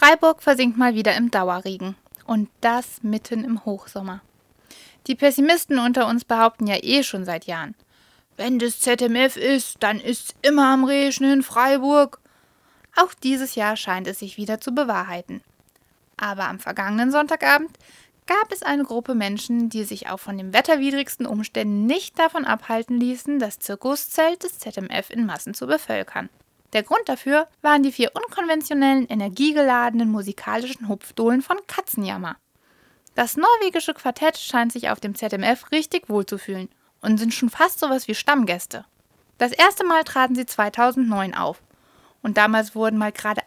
Freiburg versinkt mal wieder im Dauerregen. Und das mitten im Hochsommer. Die Pessimisten unter uns behaupten ja schon seit Jahren: Wenn das ZMF ist, dann ist's immer am Regnen in Freiburg. Auch dieses Jahr scheint es sich wieder zu bewahrheiten. Aber am vergangenen Sonntagabend gab es eine Gruppe Menschen, die sich auch von den wetterwidrigsten Umständen nicht davon abhalten ließen, das Zirkuszelt des ZMF in Massen zu bevölkern. Der Grund dafür waren die 4 unkonventionellen, energiegeladenen musikalischen Hupfdohlen von Katzenjammer. Das norwegische Quartett scheint sich auf dem ZMF richtig wohlzufühlen und sind schon fast sowas wie Stammgäste. Das erste Mal traten sie 2009 auf und damals wurden mal gerade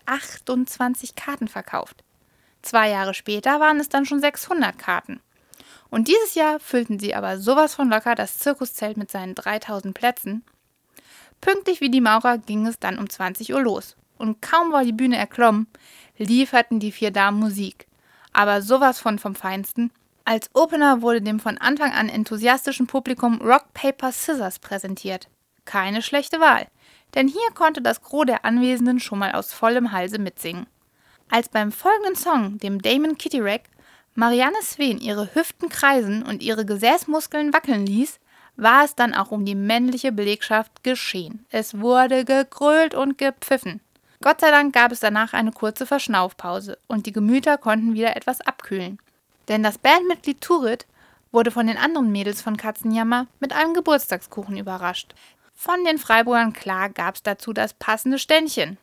28 Karten verkauft. 2 Jahre später waren es dann schon 600 Karten. Und dieses Jahr füllten sie aber sowas von locker das Zirkuszelt mit seinen 3000 Plätzen. Pünktlich wie die Maurer ging es dann um 20 Uhr los. Und kaum war die Bühne erklommen, lieferten die 4 Damen Musik. Aber sowas von vom Feinsten. Als Opener wurde dem von Anfang an enthusiastischen Publikum Rock, Paper, Scissors präsentiert. Keine schlechte Wahl, denn hier konnte das Gros der Anwesenden schon mal aus vollem Halse mitsingen. Als beim folgenden Song, dem Damon Kitty Rack, Marianne Sveen ihre Hüften kreisen und ihre Gesäßmuskeln wackeln ließ, war es dann auch um die männliche Belegschaft geschehen. Es wurde gegrölt und gepfiffen. Gott sei Dank gab es danach eine kurze Verschnaufpause und die Gemüter konnten wieder etwas abkühlen. Denn das Bandmitglied Turit wurde von den anderen Mädels von Katzenjammer mit einem Geburtstagskuchen überrascht. Von den Freiburgern klar gab es dazu das passende Ständchen.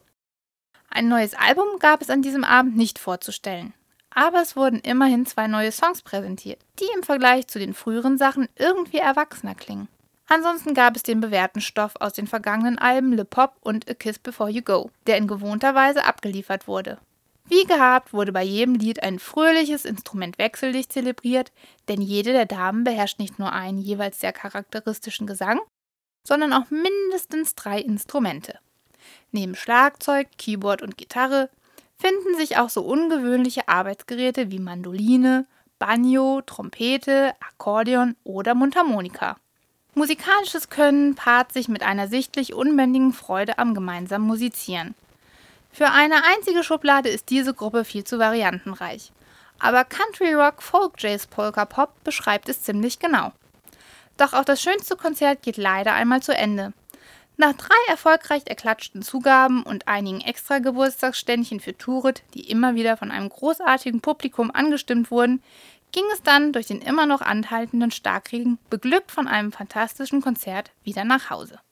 Ein neues Album gab es an diesem Abend nicht vorzustellen. Aber es wurden immerhin 2 neue Songs präsentiert, die im Vergleich zu den früheren Sachen irgendwie erwachsener klingen. Ansonsten gab es den bewährten Stoff aus den vergangenen Alben Le Pop und A Kiss Before You Go, der in gewohnter Weise abgeliefert wurde. Wie gehabt wurde bei jedem Lied ein fröhliches Instrument wechselig zelebriert, denn jede der Damen beherrscht nicht nur einen jeweils sehr charakteristischen Gesang, sondern auch mindestens 3 Instrumente. Neben Schlagzeug, Keyboard und Gitarre finden sich auch so ungewöhnliche Arbeitsgeräte wie Mandoline, Banjo, Trompete, Akkordeon oder Mundharmonika. Musikalisches Können paart sich mit einer sichtlich unbändigen Freude am gemeinsamen Musizieren. Für eine einzige Schublade ist diese Gruppe viel zu variantenreich. Aber Country Rock, Folk, Jazz, Polka, Pop beschreibt es ziemlich genau. Doch auch das schönste Konzert geht leider einmal zu Ende. Nach 3 erfolgreich erklatschten Zugaben und einigen extra Geburtstagsständchen für Turit, die immer wieder von einem großartigen Publikum angestimmt wurden, ging es dann durch den immer noch anhaltenden Starkregen, beglückt von einem fantastischen Konzert, wieder nach Hause.